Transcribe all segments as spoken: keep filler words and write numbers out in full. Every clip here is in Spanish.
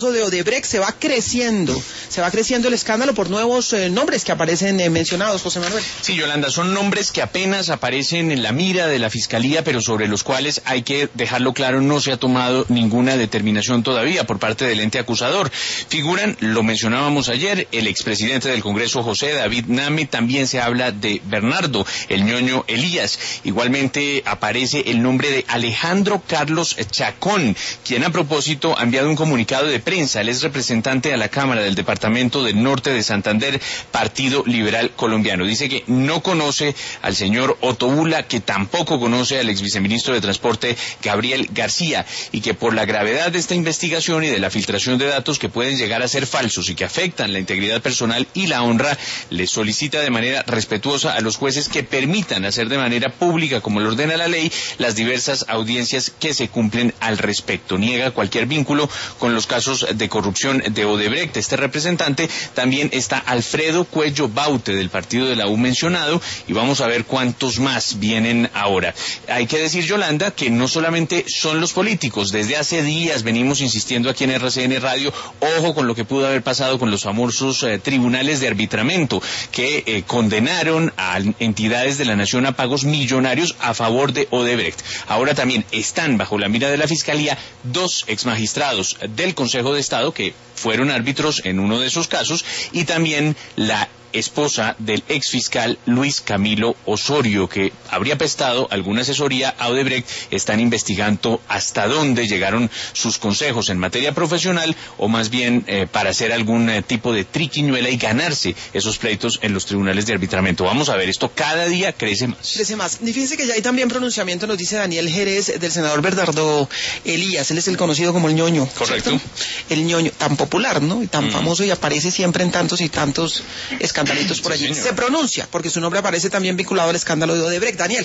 de Odebrecht se va creciendo, se va creciendo el escándalo por nuevos eh, nombres que aparecen eh, mencionados, José Manuel. Sí, Yolanda, son nombres que apenas aparecen en la mira de la Fiscalía, pero sobre los cuales hay que dejarlo claro, no se ha tomado ninguna determinación todavía por parte del ente acusador. Figuran, lo mencionábamos ayer, el expresidente del Congreso, José David Name, también se habla de Bernardo, el ñoño Elías. Igualmente aparece el nombre de Alejandro Carlos Chacón, quien a propósito ha enviado un comunicado de prensa. Él es representante a la Cámara del Departamento del Norte de Santander, Partido Liberal Colombiano. Dice que no conoce al señor Otto Bula, que tampoco conoce al exviceministro de Transporte Gabriel García, y que por la gravedad de esta investigación y de la filtración de datos que pueden llegar a ser falsos y que afectan la integridad personal y la honra, le solicita de manera respetuosa a los jueces que permitan hacer de manera pública, como lo ordena la ley, las diversas audiencias que se cumplen al respecto. Niega cualquier vínculo con los casos de corrupción de Odebrecht. Este representante también está Alfredo Cuello Baute, del partido de la U mencionado, y vamos a ver cuántos más vienen ahora. Hay que decir, Yolanda, que no solamente son los políticos. Desde hace días venimos insistiendo aquí en R C N Radio, ojo con lo que pudo haber pasado con los famosos eh, tribunales de arbitramiento, que eh, condenaron a entidades de la nación a pagos millonarios a favor de Odebrecht. Ahora también están bajo la mira de la Fiscalía dos exmagistrados del Consejo de Estado que fueron árbitros en uno de esos casos, y también la esposa del exfiscal Luis Camilo Osorio, que habría prestado alguna asesoría a Odebrecht. Están investigando hasta dónde llegaron sus consejos en materia profesional, o más bien eh, para hacer algún eh, tipo de triquiñuela y ganarse esos pleitos en los tribunales de arbitramiento. Vamos a ver, esto cada día crece más. Crece más. Y fíjense que ya hay también pronunciamiento, nos dice Daniel Jerez, del senador Bernardo Elías. Él es el conocido como el ñoño. Correcto. ¿Cierto? El ñoño, tan popular, ¿no? Y tan Mm. famoso, y aparece siempre en tantos y tantos escándalos por allí. Sí, se pronuncia, porque su nombre aparece también vinculado al escándalo de Odebrecht. Daniel.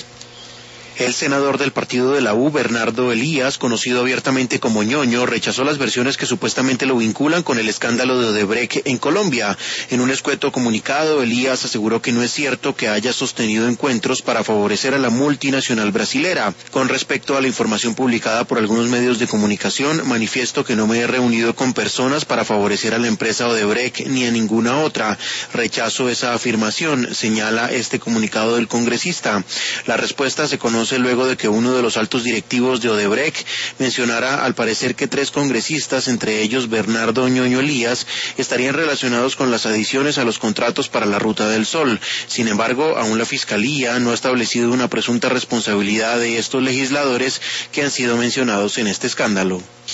El senador del partido de la U, Bernardo Elías, conocido abiertamente como ñoño, rechazó las versiones que supuestamente lo vinculan con el escándalo de Odebrecht en Colombia. En un escueto comunicado, Elías aseguró que no es cierto que haya sostenido encuentros para favorecer a la multinacional brasilera. Con respecto a la información publicada por algunos medios de comunicación, manifiesto que no me he reunido con personas para favorecer a la empresa Odebrecht ni a ninguna otra. Rechazo esa afirmación, señala este comunicado del congresista. La respuesta se conoce luego de que uno de los altos directivos de Odebrecht mencionara al parecer que tres congresistas, entre ellos Bernardo ñoño Elías, estarían relacionados con las adiciones a los contratos para la Ruta del Sol. Sin embargo, aún la Fiscalía no ha establecido una presunta responsabilidad de estos legisladores que han sido mencionados en este escándalo.